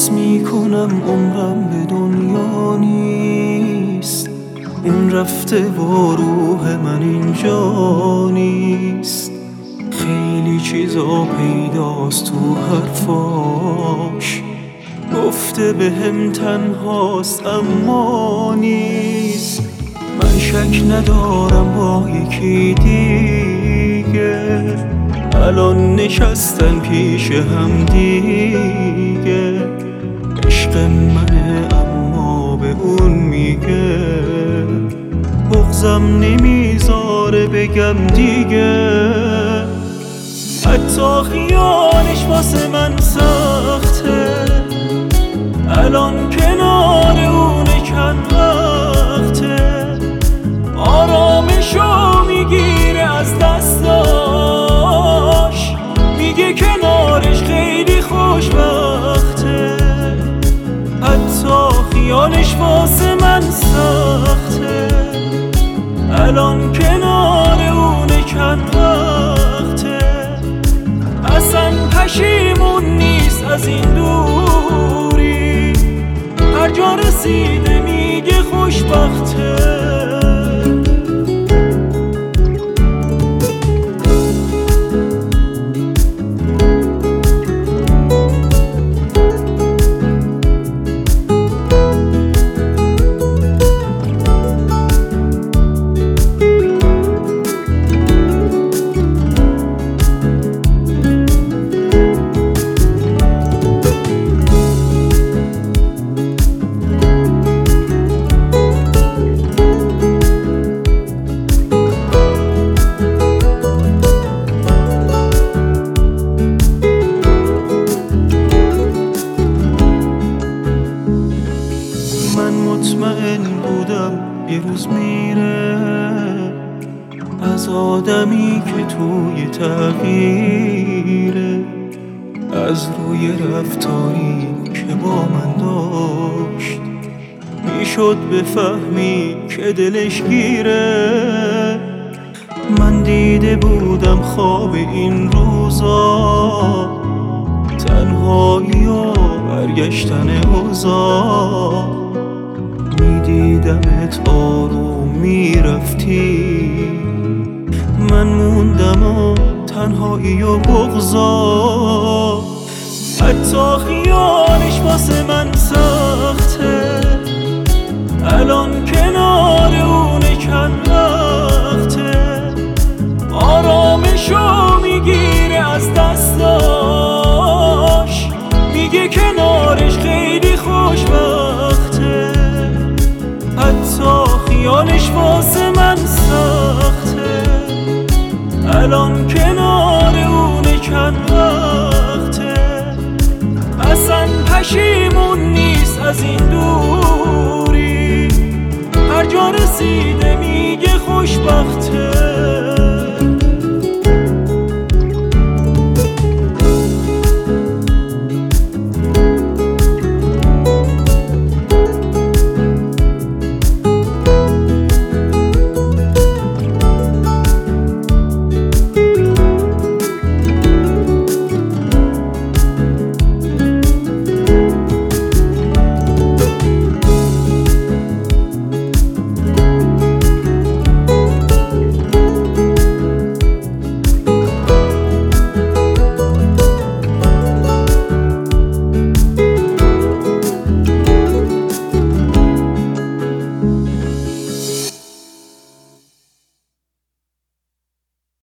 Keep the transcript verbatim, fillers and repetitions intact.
احساس میکنم عمرم به دنیا نیست، اون رفته و روح من اینجا نیست. خیلی چیزا پیداست تو حرفاش، گفته به هم تنهاست اما نیست. من شک ندارم با یکی دیگه الان نشستن پیش هم دیگه. عشق منه اما به اون میگه بغضم نمیذاره بگم دیگه. حتی خیالش واسه من سخته، الان کنار اونه چند وقته. آرامشو میگیره از دستاش، میگه کنارش خیلی خوشبخته. حتی خیالش واسه من سخته، الان کنار اونه چند وقته. اصلا پشیمون نیست از این دوری، هر جا رسیده میگه خوشبخته. مطمئن بودم یه روز میره از آدمی که توی تغییره، از روی رفتاری که با من داشت میشد بفهمی که دلش گیره. من دیده بودم خواب این روزا، تنهایی و برگشتن اوضاع. میدیدمت آروم میرفتی، من موندم و تنهایی و بغضا. حتی خیالش واسه من سخته، الان کنار اونه چند وقته. آرامشو میگیره از دستاش، میگه کنارش خیلی خوشبخته. حتی خیالش واسه من سخته، الان کنار اونه چند وقته. اصلا پشیمون نیست از این دوری، هر جا رسیده میگه خوشبخته.